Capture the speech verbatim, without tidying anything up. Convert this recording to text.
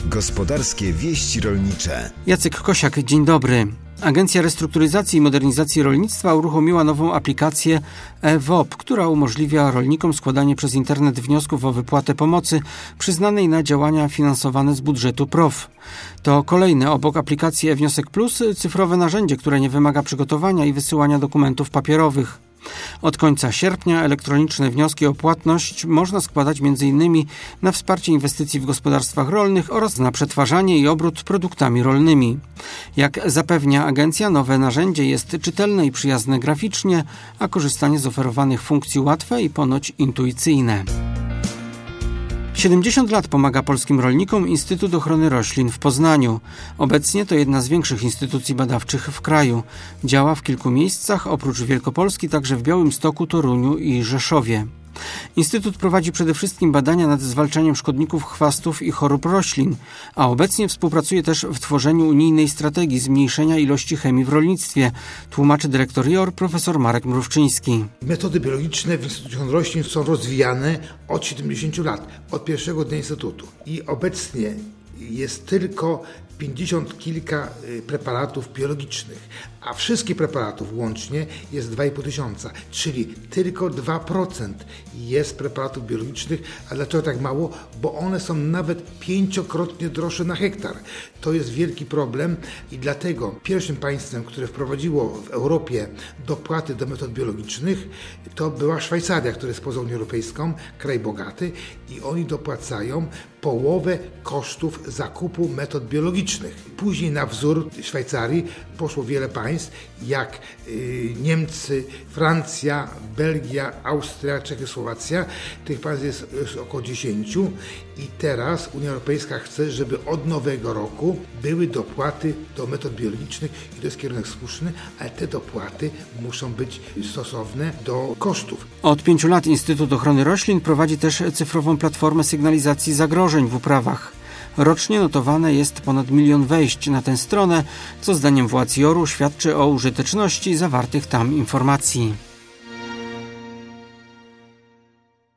Gospodarskie wieści rolnicze. Jacek Kosiak, dzień dobry. Agencja Restrukturyzacji i Modernizacji Rolnictwa uruchomiła nową aplikację e-W O P, która umożliwia rolnikom składanie przez internet wniosków o wypłatę pomocy przyznanej na działania finansowane z budżetu P R O W. To kolejne obok aplikacji e-Wniosek Plus cyfrowe narzędzie, które nie wymaga przygotowania i wysyłania dokumentów papierowych. Od końca sierpnia elektroniczne wnioski o płatność można składać między innymi na wsparcie inwestycji w gospodarstwach rolnych oraz na przetwarzanie i obrót produktami rolnymi. Jak zapewnia agencja, nowe narzędzie jest czytelne i przyjazne graficznie, a korzystanie z oferowanych funkcji łatwe i ponoć intuicyjne. siedemdziesiąt lat pomaga polskim rolnikom Instytut Ochrony Roślin w Poznaniu. Obecnie to jedna z większych instytucji badawczych w kraju. Działa w kilku miejscach, oprócz Wielkopolski także w Białymstoku, Toruniu i Rzeszowie. Instytut prowadzi przede wszystkim badania nad zwalczaniem szkodników chwastów i chorób roślin, a obecnie współpracuje też w tworzeniu unijnej strategii zmniejszenia ilości chemii w rolnictwie, tłumaczy dyrektor I O R profesor Marek Mrówczyński. Metody biologiczne w Instytucie Ochrony Roślin są rozwijane od siedemdziesięciu lat, od pierwszego dnia Instytutu. I obecnie jest tylko pięćdziesiąt kilka preparatów biologicznych, a wszystkich preparatów łącznie jest dwa i pół tysiąca, czyli tylko dwa procent jest preparatów biologicznych. A dlaczego tak mało? Bo one są nawet pięciokrotnie droższe na hektar. To jest wielki problem i dlatego pierwszym państwem, które wprowadziło w Europie dopłaty do metod biologicznych, to była Szwajcaria, która jest poza Unią Europejską, kraj bogaty, i oni dopłacają połowę kosztów zakupu metod biologicznych. Później na wzór Szwajcarii poszło wiele państw, jak y, Niemcy, Francja, Belgia, Austria, Czechy, Słowacja. Tych państw jest, jest około dziesięciu i teraz Unia Europejska chce, żeby od nowego roku były dopłaty do metod biologicznych i to jest kierunek słuszny, ale te dopłaty muszą być stosowne do kosztów. Od pięciu lat Instytut Ochrony Roślin prowadzi też cyfrową platformę sygnalizacji zagrożeń w uprawach. Rocznie notowane jest ponad milion wejść na tę stronę, co zdaniem władz I O R-u świadczy o użyteczności zawartych tam informacji.